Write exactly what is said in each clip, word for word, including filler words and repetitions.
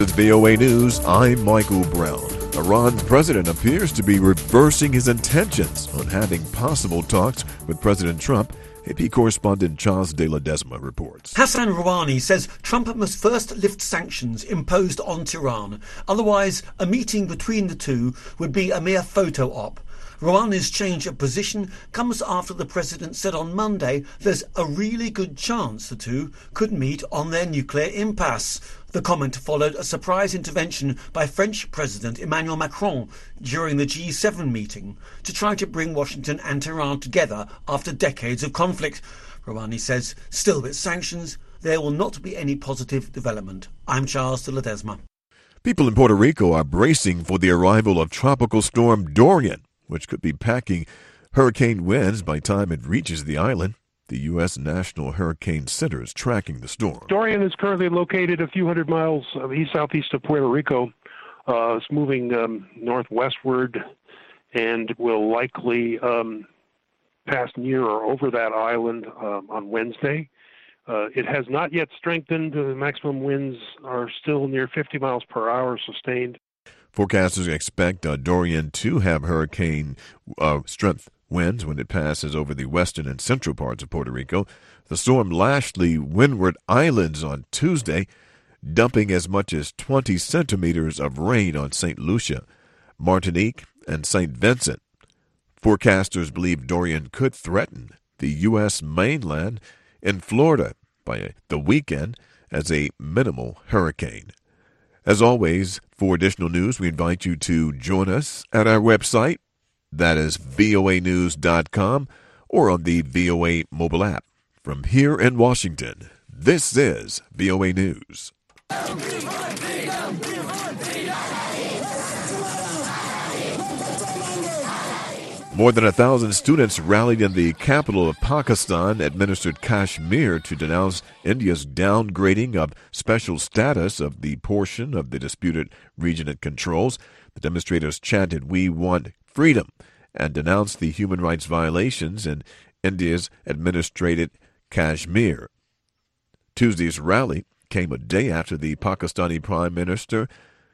With V O A News, I'm Michael Brown. Iran's president appears to be reversing his intentions on having possible talks with President Trump. A P correspondent Charles de Ledesma reports. Hassan Rouhani says Trump must first lift sanctions imposed on Tehran. Otherwise, a meeting between the two would be a mere photo op. Rouhani's change of position comes after the president said on Monday there's a really good chance the two could meet on their nuclear impasse. The comment followed a surprise intervention by French President Emmanuel Macron during the G seven meeting to try to bring Washington and Tehran together after decades of conflict. Rouhani says, still with sanctions, there will not be any positive development. I'm Charles de Ledesma. People in Puerto Rico are bracing for the arrival of Tropical Storm Dorian, which could be packing hurricane winds by the time it reaches the island. The U S. National Hurricane Center is tracking the storm. Dorian is currently located a few hundred miles east-southeast of Puerto Rico. Uh, it's moving um, northwestward and will likely um, pass near or over that island um, on Wednesday. Uh, it has not yet strengthened. The maximum winds are still near fifty miles per hour sustained. Forecasters expect uh, Dorian to have hurricane uh, strength winds when it passes over the western and central parts of Puerto Rico. The storm lashed the Windward Islands on Tuesday, dumping as much as twenty centimeters of rain on Saint Lucia, Martinique, and Saint Vincent. Forecasters believe Dorian could threaten the U S mainland and Florida by the weekend as a minimal hurricane. As always, for additional news, we invite you to join us at our website. That is V O A news dot com or on the V O A mobile app. From here in Washington, this is V O A News. More than a thousand students rallied in the capital of Pakistan-administered Kashmir to denounce India's downgrading of special status of the portion of the disputed region it controls. The demonstrators chanted, "We want freedom," and denounced the human rights violations in India's administrated Kashmir. Tuesday's rally came a day after the Pakistani Prime Minister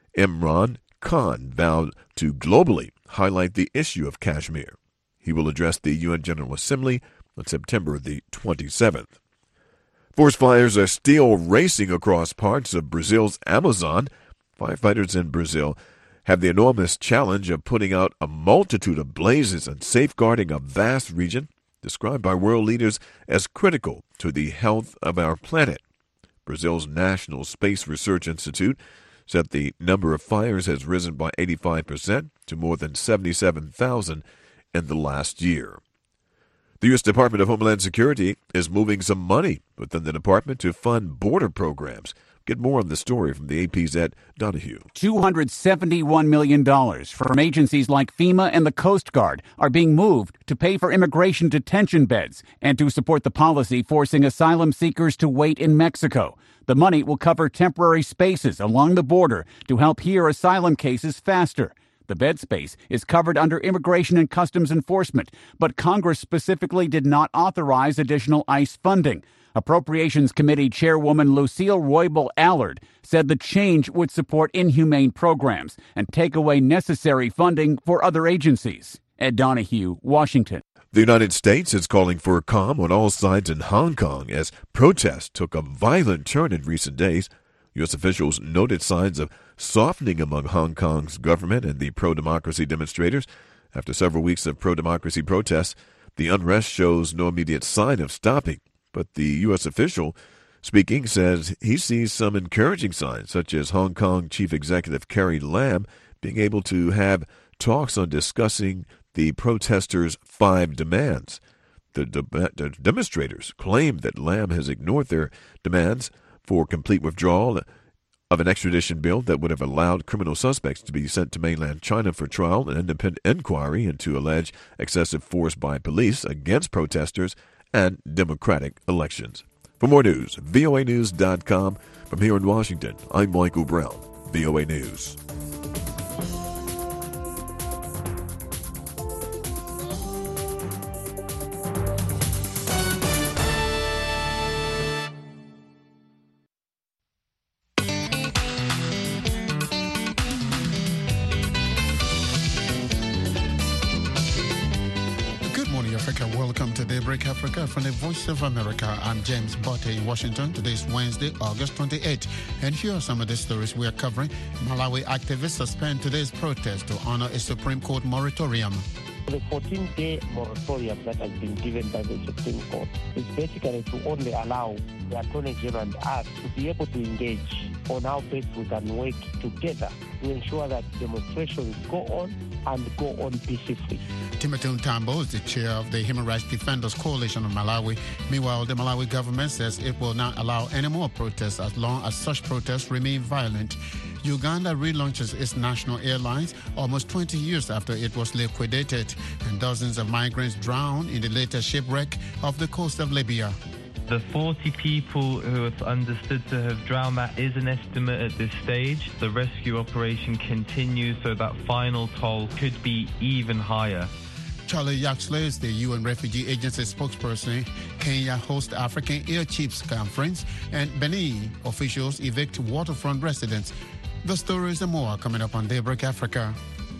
Imran Khan vowed to globally highlight the issue of Kashmir. He will address the U N General Assembly on September the twenty-seventh. Forest fires are still racing across parts of Brazil's Amazon. Firefighters in Brazil have the enormous challenge of putting out a multitude of blazes and safeguarding a vast region described by world leaders as critical to the health of our planet. Brazil's National Space Research Institute said the number of fires has risen by eighty-five percent to more than seventy-seven thousand in the last year. The U S. Department of Homeland Security is moving some money within the department to fund border programs. Get more on the story from the A P's Ed Donahue. two hundred seventy-one million dollars from agencies like FEMA and the Coast Guard are being moved to pay for immigration detention beds and to support the policy forcing asylum seekers to wait in Mexico. The money will cover temporary spaces along the border to help hear asylum cases faster. The bed space is covered under Immigration and Customs Enforcement, but Congress specifically did not authorize additional ICE funding. Appropriations Committee Chairwoman Lucille Roybal Allard said the change would support inhumane programs and take away necessary funding for other agencies. Ed Donahue, Washington. The United States is calling for calm on all sides in Hong Kong as protests took a violent turn in recent days. U S officials noted signs of softening among Hong Kong's government and the pro-democracy demonstrators. After several weeks of pro-democracy protests, the unrest shows no immediate sign of stopping. But the U S official speaking says he sees some encouraging signs, such as Hong Kong Chief Executive Carrie Lam being able to have talks on discussing the protesters' five demands. The, de- the demonstrators claim that Lam has ignored their demands for complete withdrawal of an extradition bill that would have allowed criminal suspects to be sent to mainland China for trial and independent inquiry into alleged excessive force by police against protesters and democratic elections. For more news, V O A news dot com. From here in Washington, I'm Michael Brown, V O A News. Africa. Welcome to Daybreak Africa from the Voice of America. I'm James Botte in Washington. Today is Wednesday, August twenty-eighth. And here are some of the stories we are covering. Malawi activists suspend today's protest to honor a Supreme Court moratorium. The fourteen-day moratorium that has been given by the Supreme Court is basically to only allow the Attorney General and us to be able to engage on how best we can work together to ensure that demonstrations go on and go on peacefully. Timothy Ntambo is the chair of the Human Rights Defenders Coalition of Malawi. Meanwhile, the Malawi government says it will not allow any more protests as long as such protests remain violent. Uganda relaunches its national airlines almost twenty years after it was liquidated, and dozens of migrants drowned in the latest shipwreck off the coast of Libya. The forty people who are understood to have drowned, that is an estimate at this stage. The rescue operation continues, so that final toll could be even higher. Charlie Yaxley is the U N Refugee Agency spokesperson. Kenya hosts African Air Chiefs Conference, and Benin officials evict waterfront residents. The stories and more coming up on Daybreak Africa.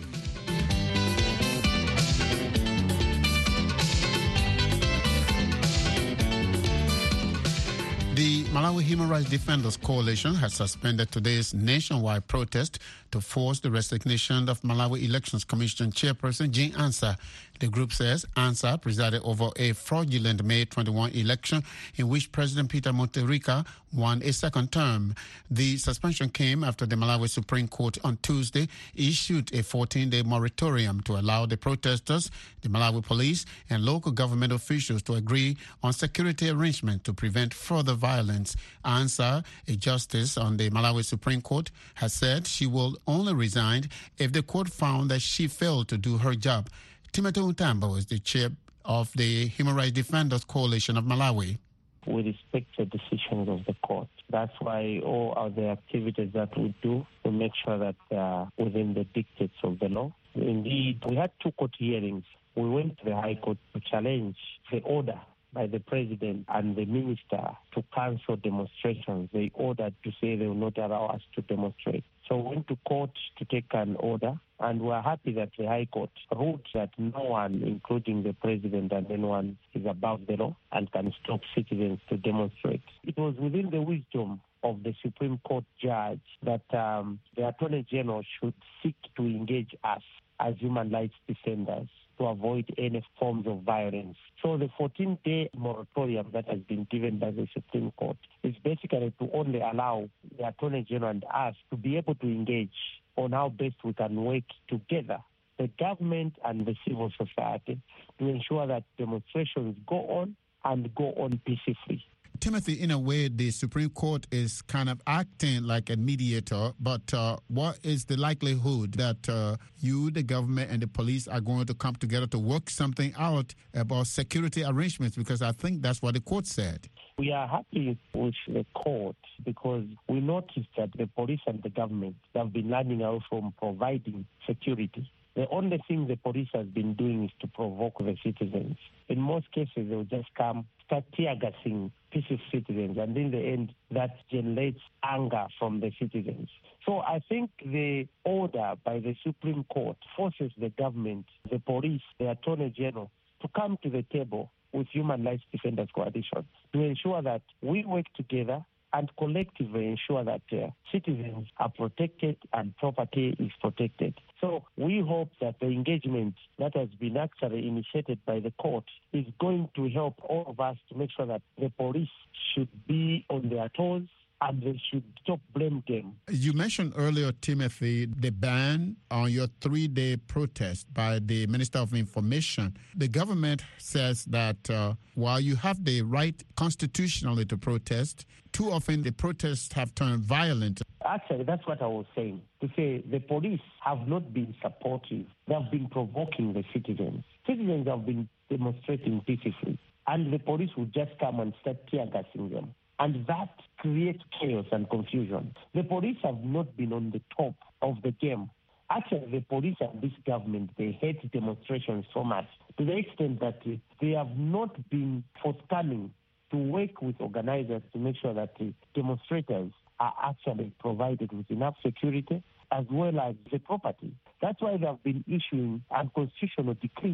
The Malawi Human Rights Defenders Coalition has suspended today's nationwide protest to force the resignation of Malawi Elections Commission Chairperson Jean Ansah. The group says Ansah presided over a fraudulent May twenty-first election in which President Peter Mutharika won a second term. The suspension came after the Malawi Supreme Court on Tuesday issued a fourteen-day moratorium to allow the protesters, the Malawi police, and local government officials to agree on security arrangements to prevent further violence. Ansah, a justice on the Malawi Supreme Court, has said she will only resign if the court found that she failed to do her job. Timothy Ntambo is the chair of the Human Rights Defenders Coalition of Malawi. We respect the decisions of the court. That's why all other activities that we do, we make sure that they are within the dictates of the law. Indeed, we had two court hearings. We went to the High Court to challenge the order by the president and the minister to cancel demonstrations. They ordered to say they will not allow us to demonstrate. So we went to court to take an order, and we're happy that the High Court ruled that no one, including the president and anyone, is above the law and can stop citizens to demonstrate. It was within the wisdom of the Supreme Court judge that um, the Attorney General should seek to engage us as human rights defenders to avoid any forms of violence. So the fourteen-day moratorium that has been given by the Supreme Court is basically to only allow the Attorney General and us to be able to engage on how best we can work together, the government and the civil society, to ensure that demonstrations go on and go on peacefully. Timothy, in a way, the Supreme Court is kind of acting like a mediator, but uh, what is the likelihood that uh, you, the government, and the police are going to come together to work something out about security arrangements? Because I think that's what the court said. We are happy with the court because we noticed that the police and the government have been learning out from providing security. The only thing the police has been doing is to provoke the citizens. In most cases, they will just come, start tear-gassing peaceful citizens, and in the end, that generates anger from the citizens. So I think the order by the Supreme Court forces the government, the police, the Attorney General to come to the table with Human Rights Defenders Coalition to ensure that we work together and collectively ensure that uh, citizens are protected and property is protected. So we hope that the engagement that has been actually initiated by the court is going to help all of us to make sure that the police should be on their toes and they should stop blame game. You mentioned earlier, Timothy, the ban on your three-day protest by the Minister of Information. The government says that uh, while you have the right constitutionally to protest, too often the protests have turned violent. Actually, that's what I was saying. To say the police have not been supportive. They have been provoking the citizens. Citizens have been demonstrating peacefully, and the police would just come and start tear-gassing them. And that creates chaos and confusion. The police have not been on the top of the game. Actually, the police and this government, they hate demonstrations so much to the extent that they have not been forthcoming to work with organizers to make sure that the demonstrators are actually provided with enough security as well as the property. That's why they have been issuing unconstitutional decrees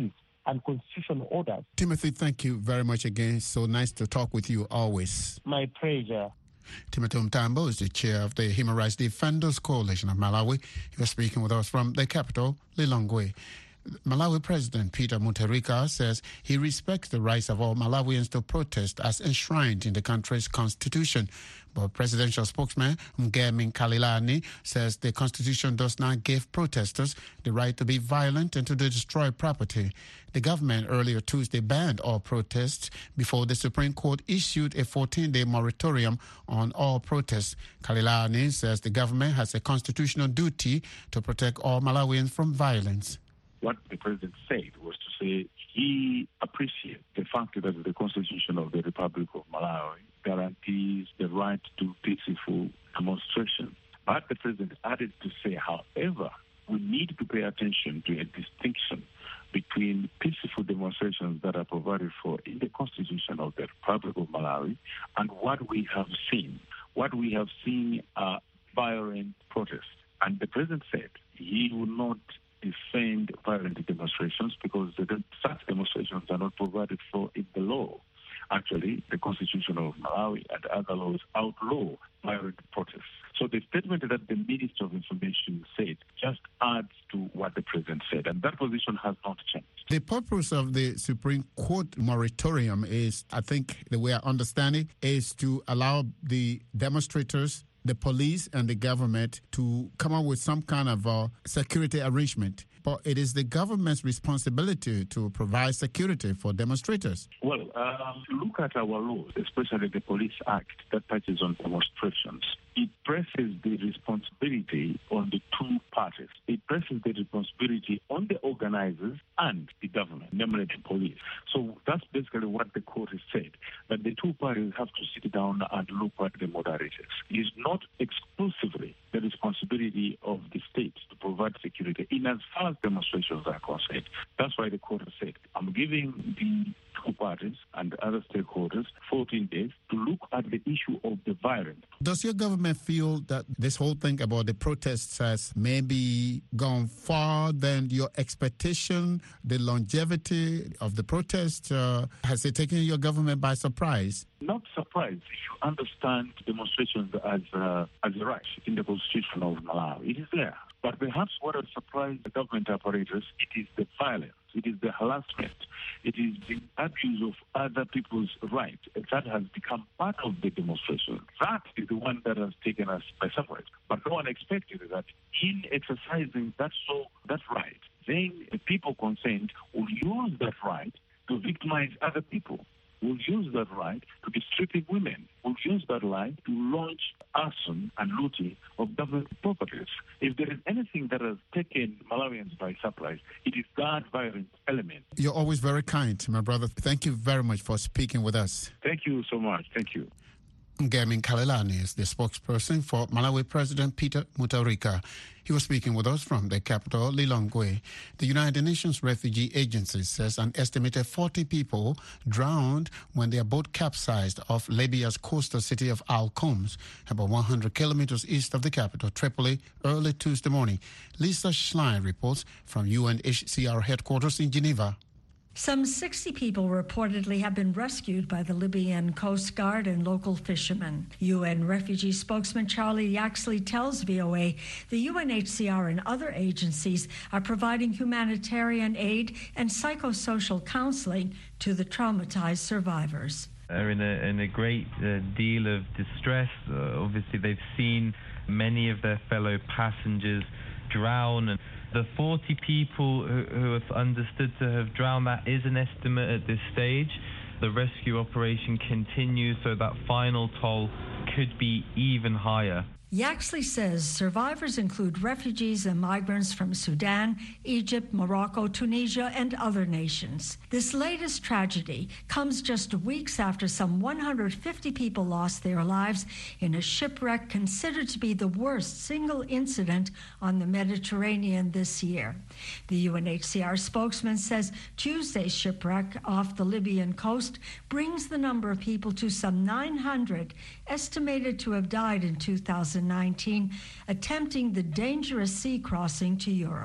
and constitutional orders. Timothy, thank you very much again. So nice to talk with you always. My pleasure. Timothy Mtambo is the chair of the Human Rights Defenders Coalition of Malawi. He was speaking with us from the capital, Lilongwe. Malawi President Peter Mutharika says he respects the rights of all Malawians to protest as enshrined in the country's constitution. But presidential spokesman Mgemi Khalilani says the constitution does not give protesters the right to be violent and to destroy property. The government earlier Tuesday banned all protests before the Supreme Court issued a fourteen-day moratorium on all protests. Khalilani says the government has a constitutional duty to protect all Malawians from violence. What the president said was to say he appreciates the fact that the Constitution of the Republic of Malawi guarantees the right to peaceful demonstration. But the president added to say, however, we need to pay attention to a distinction between peaceful demonstrations that are provided for in the Constitution of the Republic of Malawi and what we have seen. What we have seen are violent protests. And the president said he will not defend violent demonstrations because the, such demonstrations are not provided for in the law. Actually, the Constitution of Malawi and other laws outlaw violent protests. So the statement that the Minister of Information said just adds to what the President said, and that position has not changed. The purpose of the Supreme Court moratorium is, I think the way I understand it, is to allow the demonstrators, the police and the government to come up with some kind of uh, security arrangement. But it is the government's responsibility to provide security for demonstrators. Well, um, look at our laws, especially the Police Act that touches on demonstrations. It presses the responsibility on the two parties. It presses the responsibility on the organizers and the government, namely the police. So that's basically what the court has said, that the two parties have to sit down and look at the moderators. It is not exclusively the responsibility of the state to provide security in as far as demonstrations are concerned. That's why the court has said, I'm giving the two parties and other stakeholders fourteen days to look at the issue of the violence. Does your government feel that this whole thing about the protests has maybe gone far than your expectation, the longevity of the protests? Uh, has it taken your government by surprise? Not surprised if you understand demonstrations as, uh, as a right in the Constitution of Malawi. It is there. But perhaps what has surprised the government apparatus, it is the violence, it is the harassment, it is the abuse of other people's rights that has become part of the demonstration. That is the one that has taken us by surprise. But no one expected that in exercising that so that right, then the people concerned will use that right to victimize other people, will use that right to be stripping women, will use that right to launch arson and looting of government properties. If there is anything that has taken Malawians by surprise, it is that violent element. You're always very kind, my brother. Thank you very much for speaking with us. Thank you so much. Thank you. Mgemi Khalilani is the spokesperson for Malawi President Peter Mutharika. He was speaking with us from the capital, Lilongwe. The United Nations Refugee Agency says an estimated forty people drowned when their boat capsized off Libya's coastal city of Al Khoms, about one hundred kilometers east of the capital, Tripoli, early Tuesday morning. Lisa Schlein reports from U N H C R headquarters in Geneva. Some sixty people reportedly have been rescued by the Libyan Coast Guard and local fishermen. U N refugee spokesman Charlie Yaxley tells V O A the U N H C R and other agencies are providing humanitarian aid and psychosocial counseling to the traumatized survivors. Are in a, in a great uh, deal of distress. Uh, obviously, they've seen many of their fellow passengers drown, and the forty people who, who have understood to have drowned, that is an estimate at this stage. The rescue operation continues, so that final toll could be even higher. Yaxley says survivors include refugees and migrants from Sudan, Egypt, Morocco, Tunisia, and other nations. This latest tragedy comes just weeks after some one hundred fifty people lost their lives in a shipwreck considered to be the worst single incident on the Mediterranean this year. The U N H C R spokesman says Tuesday's shipwreck off the Libyan coast brings the number of people to some nine hundred, estimated to have died in two thousand nineteen, attempting the dangerous sea crossing to Europe.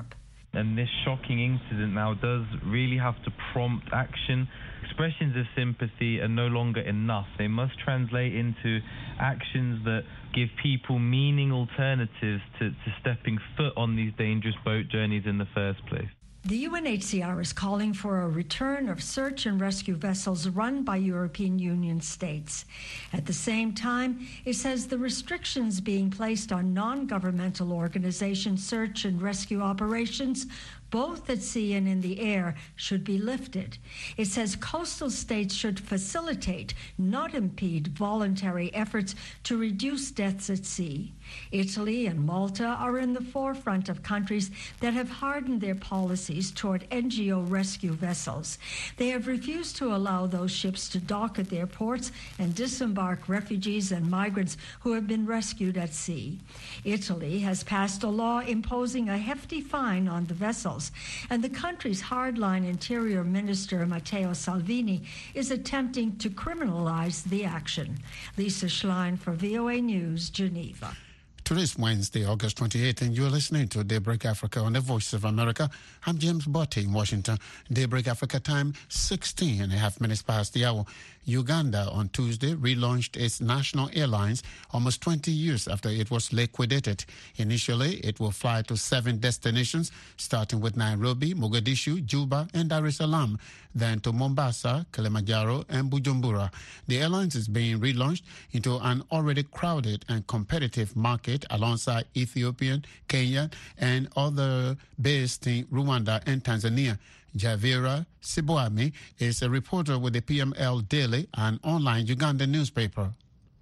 And this shocking incident now does really have to prompt action. Expressions of sympathy are no longer enough. They must translate into actions that give people meaning alternatives to, to stepping foot on these dangerous boat journeys in the first place. The U N H C R is calling for a return of search and rescue vessels run by European Union states. At the same time, it says the restrictions being placed on non-governmental organization search and rescue operations, both at sea and in the air, should be lifted. It says coastal states should facilitate, not impede, voluntary efforts to reduce deaths at sea. Italy and Malta are in the forefront of countries that have hardened their policies toward N G O rescue vessels. They have refused to allow those ships to dock at their ports and disembark refugees and migrants who have been rescued at sea. Italy has passed a law imposing a hefty fine on the vessels, and the country's hardline Interior Minister Matteo Salvini is attempting to criminalize the action. Lisa Schlein for V O A News, Geneva. Today is Wednesday, August twenty-eighth, and you're listening to Daybreak Africa on the Voice of America. I'm James Botte in Washington. Daybreak Africa time, sixteen and a half minutes past the hour. Uganda on Tuesday relaunched its national airlines almost twenty years after it was liquidated. Initially, it will fly to seven destinations, starting with Nairobi, Mogadishu, Juba, and Dar es Salaam, then to Mombasa, Kilimanjaro, and Bujumbura. The airlines is being relaunched into an already crowded and competitive market alongside Ethiopian, Kenya, and other based in Rwanda and Tanzania. Javira Sibuami is a reporter with the P M L Daily, an online Ugandan newspaper.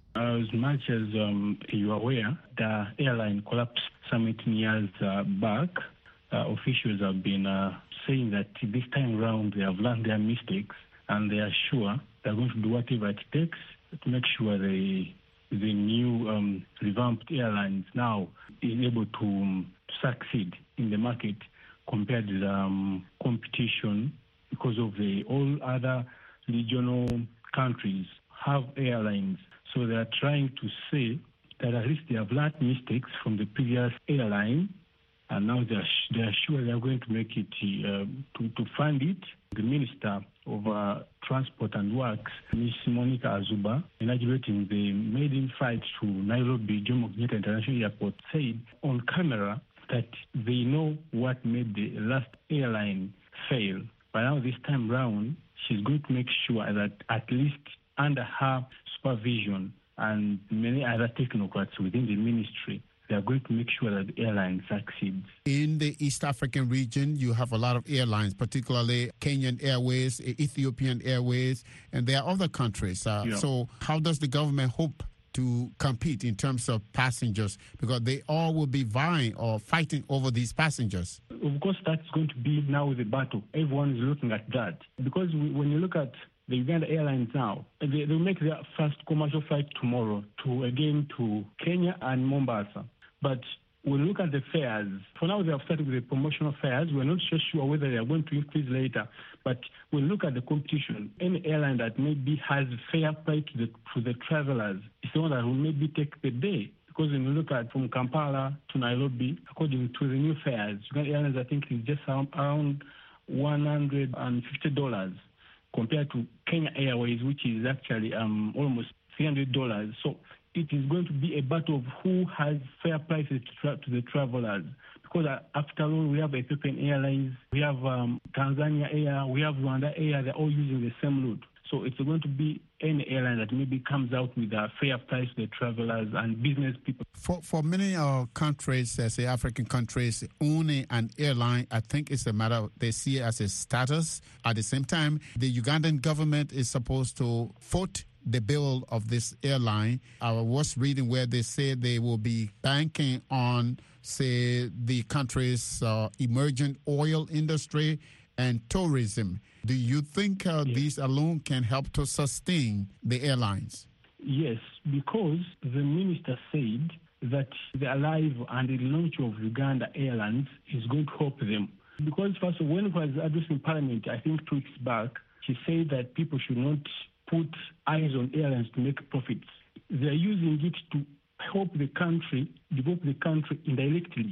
As much as um, you are aware, the airline collapsed some eighteen years uh, back. Uh, officials have been uh, saying that this time around they have learned their mistakes and they are sure they're going to do whatever it takes to make sure they, the new um, revamped airlines now is able to, um, to succeed in the market compared to the um, competition, because of the all other regional countries have airlines. So they are trying to say that at least they have learned mistakes from the previous airline, and now they are, sh- they are sure they are going to make it, uh, to, to fund it. The Minister of uh, Transport and Works, Miz Monica Azuba, inaugurating the maiden flight to Nairobi Jomo Kenyatta International Airport, said on camera that they know what made the last airline fail. But now this time round, she's going to make sure that at least under her supervision and many other technocrats within the ministry, they are going to make sure that the airline succeeds. In the East African region, you have a lot of airlines, particularly Kenyan Airways, Ethiopian Airways, and there are other countries. Uh, yeah. So how does the government hope to compete in terms of passengers, because they all will be vying or fighting over these passengers? Of course, that's going to be now the battle. Everyone is looking at that. Because we, when you look at the Uganda Airlines now, they, they'll make their first commercial flight tomorrow to, again, to Kenya and Mombasa. But when you look at the fares, for now they have started with the promotional fares. We're not so sure whether they are going to increase later. But when you look at the competition, any airline that maybe has fair price to the, to the travelers is the one that will maybe take the day. Because when you look at from Kampala to Nairobi, according to the new fares, Uganda Airlines, I think, is just around one hundred fifty dollars compared to Kenya Airways, which is actually um, almost three hundred dollars. So it is going to be a battle of who has fair prices to, tra- to the travelers. Because uh, after all, we have Ethiopian Airlines, we have um, Tanzania Air, we have Rwanda Air, they're all using the same route. So it's going to be any airline that maybe comes out with a fair price to the travelers and business people. For for many uh, countries, uh, say African countries, owning an airline, I think it's a matter of, they see it as a status. At the same time, the Ugandan government is supposed to foot the bill of this airline. I was reading where they say they will be banking on, say, the country's uh, emergent oil industry and tourism. Do you think uh, yes. these alone can help to sustain the airlines? Yes, because the minister said that the arrival and the launch of Uganda Airlines is going to help them. Because first, when he was addressing Parliament, I think two weeks back, she said that people should not put eyes on airlines to make profits. They're using it to help the country, develop the country indirectly.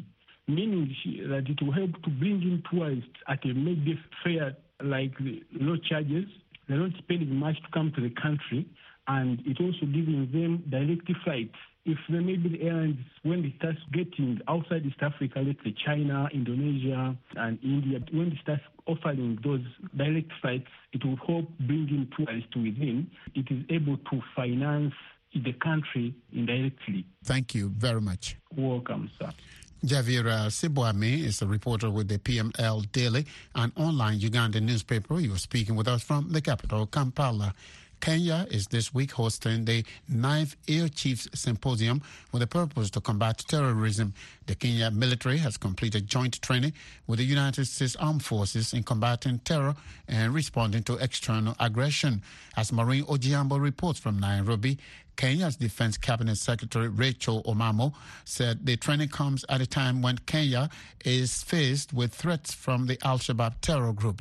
meaning that it will help to bring in tourists at a maybe fair, like low charges. They're not spending much to come to the country, and it also giving them direct flights. If there may be the airlines, when they start getting outside East Africa, let's say China, Indonesia, and India, when they start offering those direct flights, it will help bring in tourists within. It is able to finance the country indirectly. Thank you very much. Welcome, sir. Javira Sibwami is a reporter with the P M L Daily, an online Ugandan newspaper. You are speaking with us from the capital, Kampala. Kenya is this week hosting the ninth Air Chiefs Symposium with a purpose to combat terrorism. The Kenya military has completed joint training with the United States Armed Forces in combating terror and responding to external aggression. As Maureen Ojiambo reports from Nairobi, Kenya's Defense Cabinet Secretary Rachel Omamo said the training comes at a time when Kenya is faced with threats from the Al-Shabaab terror group.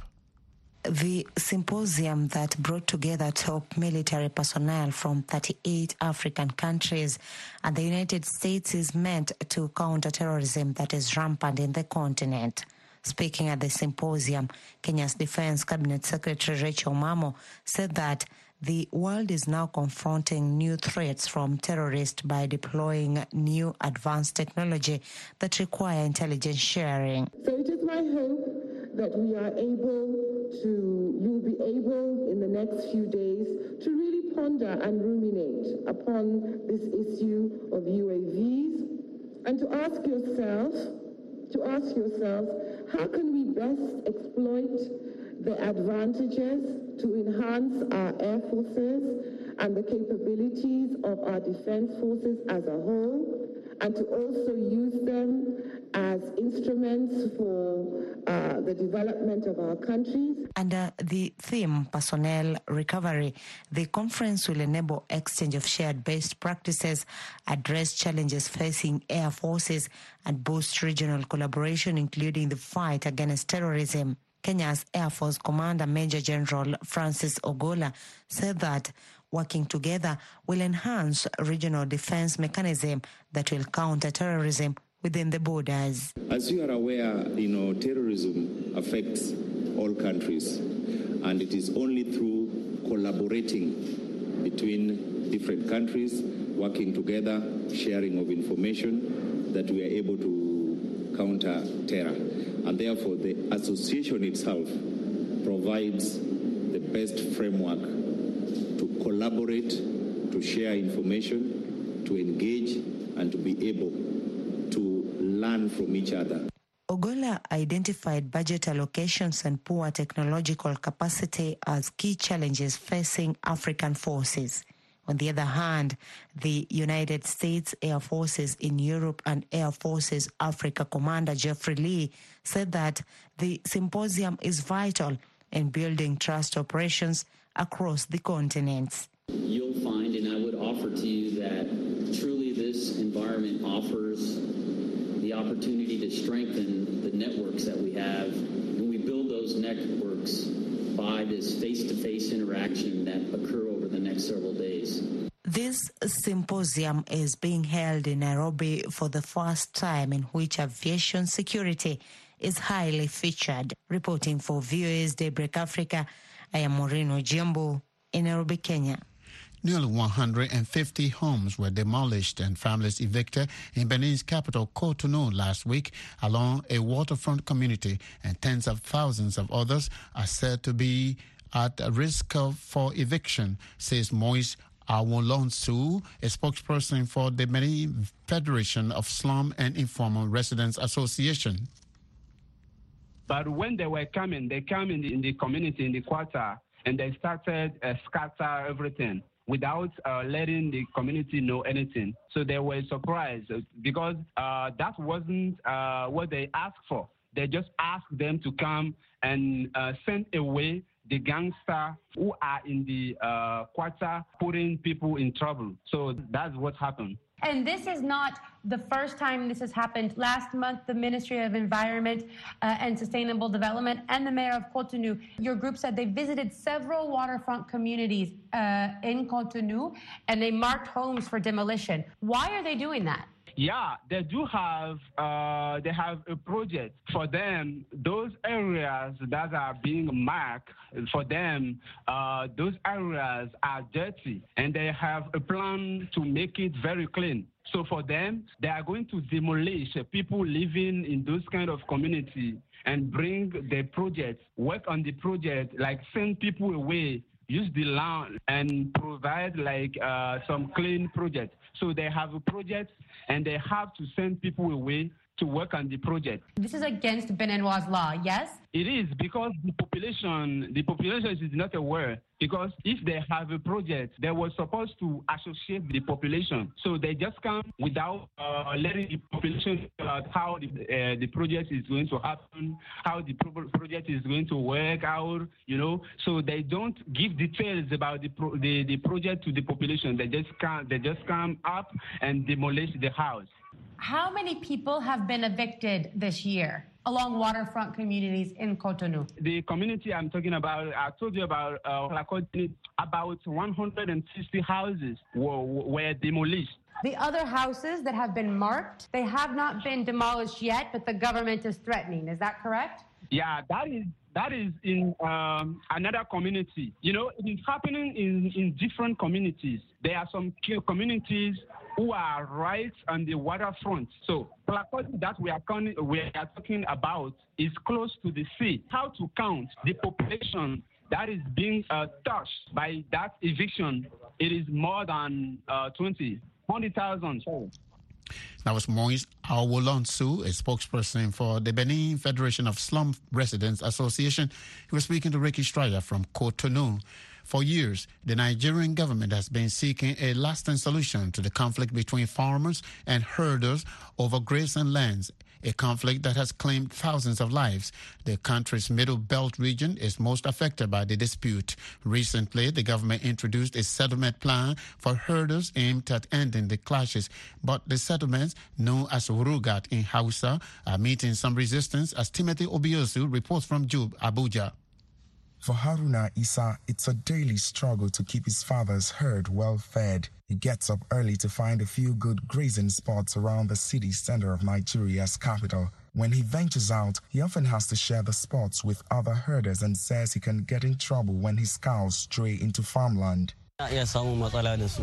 The symposium that brought together top military personnel from thirty-eight African countries and the United States is meant to counter terrorism that is rampant in the continent. Speaking at the symposium, Kenya's Defense Cabinet Secretary Rachel Omamo said that the world is now confronting new threats from terrorists by deploying new advanced technology that require intelligence sharing. So it is my hope that we are able to, you'll be able in the next few days to really ponder and ruminate upon this issue of U A Vs and to ask yourself, to ask yourselves, how can we best exploit the advantages to enhance our air forces and the capabilities of our defense forces as a whole, and to also use them as instruments for uh, the development of our countries. Under the theme Personnel Recovery, the conference will enable exchange of shared best practices, address challenges facing air forces, and boost regional collaboration, including the fight against terrorism. Kenya's Air Force Commander Major General Francis Ogola said that working together will enhance regional defense mechanism that will counter terrorism within the borders. As you are aware, you know, terrorism affects all countries, and it is only through collaborating between different countries, working together, sharing of information, that we are able to counter terror. And therefore, the association itself provides the best framework to collaborate, to share information, to engage, and to be able to learn from each other. Ogola identified budget allocations and poor technological capacity as key challenges facing African forces. On the other hand, the United States Air Forces in Europe and Air Forces Africa Commander Jeffrey Lee said that the symposium is vital in building trust operations across the continents. You'll find, and I would offer to you, that truly this environment offers the opportunity to strengthen the networks that we have. When we build those networks by this face-to-face interaction that occur over the next several days. This symposium is being held in Nairobi for the first time, in which aviation security is highly featured. Reporting for V O A's Daybreak Africa, I am Maureen Ojiambo in Nairobi, Kenya. Nearly one hundred fifty homes were demolished and families evicted in Benin's capital, Cotonou, last week along a waterfront community, and tens of thousands of others are said to be at risk of, for eviction, says Moise Awolonsu, a spokesperson for the Benin Federation of Slum and Informal Residents Association. But when they were coming, they came in the, in the community, in the quarter, and they started uh, scatter everything without uh, letting the community know anything. So they were surprised because uh, that wasn't uh, what they asked for. They just asked them to come and uh, send away the gangsters who are in the uh, quarter putting people in trouble. So that's what happened. And this is not the first time this has happened. Last month, the Ministry of Environment uh, and Sustainable Development and the Mayor of Cotonou, your group said they visited several waterfront communities uh, in Cotonou and they marked homes for demolition. Why are they doing that? Yeah, they do have, uh, they have a project for them. Those areas that are being marked, for them, uh, those areas are dirty, and they have a plan to make it very clean. So for them, they are going to demolish people living in those kind of community and bring the project, work on the project, like send people away, use the land and provide like uh, some clean project. So they have a project and they have to send people away to work on the project. This is against Beninois law, yes? It is, because the population, the population is not aware. Because if they have a project, they were supposed to associate the population. So they just come without uh, letting the population know about how the, uh, the project is going to happen, how the pro- project is going to work out, you know. So they don't give details about the pro- the, the project to the population. They just come, they just come up and demolish the house. How many people have been evicted this year along waterfront communities in Cotonou? The community I'm talking about, I told you about, uh, about one hundred sixty houses were, were demolished. The other houses that have been marked, they have not been demolished yet, but the government is threatening. Is that correct? Yeah, that is that is in um, another community. You know, it is happening in, in different communities. There are some communities who are right on the waterfront. So, Plakoti that we are, con- we are talking about is close to the sea. How to count the population that is being uh, touched by that eviction? It is more than uh, twenty, one hundred thousand. Sorry. That was Moise Awolonsu, a spokesperson for the Benin Federation of Slum Residents Association. He was speaking to Ricky Stryer from Cotonou. For years, the Nigerian government has been seeking a lasting solution to the conflict between farmers and herders over grazing lands, a conflict that has claimed thousands of lives. The country's Middle Belt region is most affected by the dispute. Recently, the government introduced a settlement plan for herders aimed at ending the clashes, but the settlements, known as Rugat in Hausa, are meeting some resistance, as Timothy Obiosu reports from Jube, Abuja. For Haruna Isa, it's a daily struggle to keep his father's herd well fed. He gets up early to find a few good grazing spots around the city center of Nigeria's capital. When he ventures out, he often has to share the spots with other herders and says he can get in trouble when his cows stray into farmland. Sometimes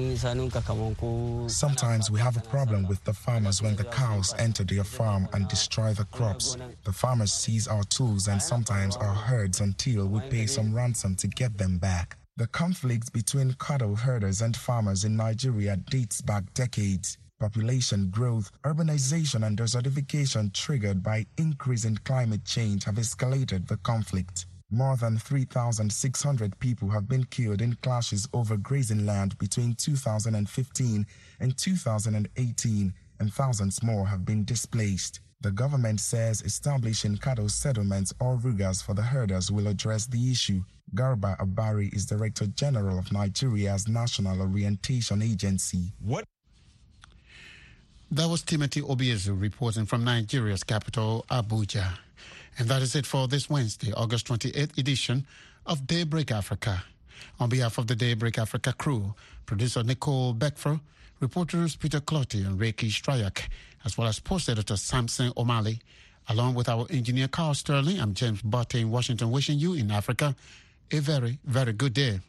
we have a problem with the farmers when the cows enter their farm and destroy the crops. The farmers seize our tools and sometimes our herds until we pay some ransom to get them back. The conflict between cattle herders and farmers in Nigeria dates back decades. Population growth, urbanization and desertification triggered by increasing climate change have escalated the conflict. More than three thousand six hundred people have been killed in clashes over grazing land between two thousand fifteen and two thousand eighteen, and thousands more have been displaced. The government says establishing cattle settlements or rugas for the herders will address the issue. Garba Abari is Director General of Nigeria's National Orientation Agency. What? That was Timothy Obiezu reporting from Nigeria's capital, Abuja. And that is it for this Wednesday, August twenty-eighth edition of Daybreak Africa. On behalf of the Daybreak Africa crew, producer Nicole Beckford, reporters Peter Clotty and Reiki Stryak, as well as post editor Samson O'Malley, along with our engineer Carl Sterling, I'm James Butte in Washington, wishing you in Africa a very, very good day.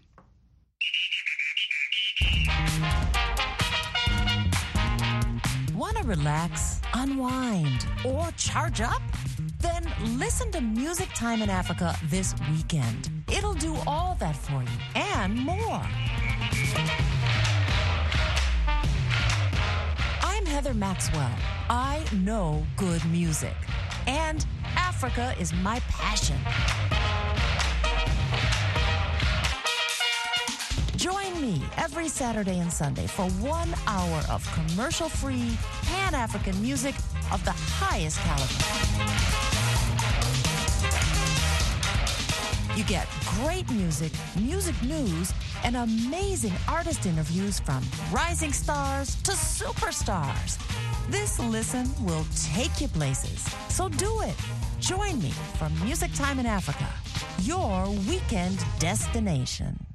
Want to relax, unwind, or charge up? Then listen to Music Time in Africa this weekend. It'll do all that for you and more. I'm Heather Maxwell. I know good music, and Africa is my passion. Join me every Saturday and Sunday for one hour of commercial-free, Pan-African music of the highest caliber. You get great music, music news, and amazing artist interviews from rising stars to superstars. This listen will take you places. So do it. Join me for Music Time in Africa, your weekend destination.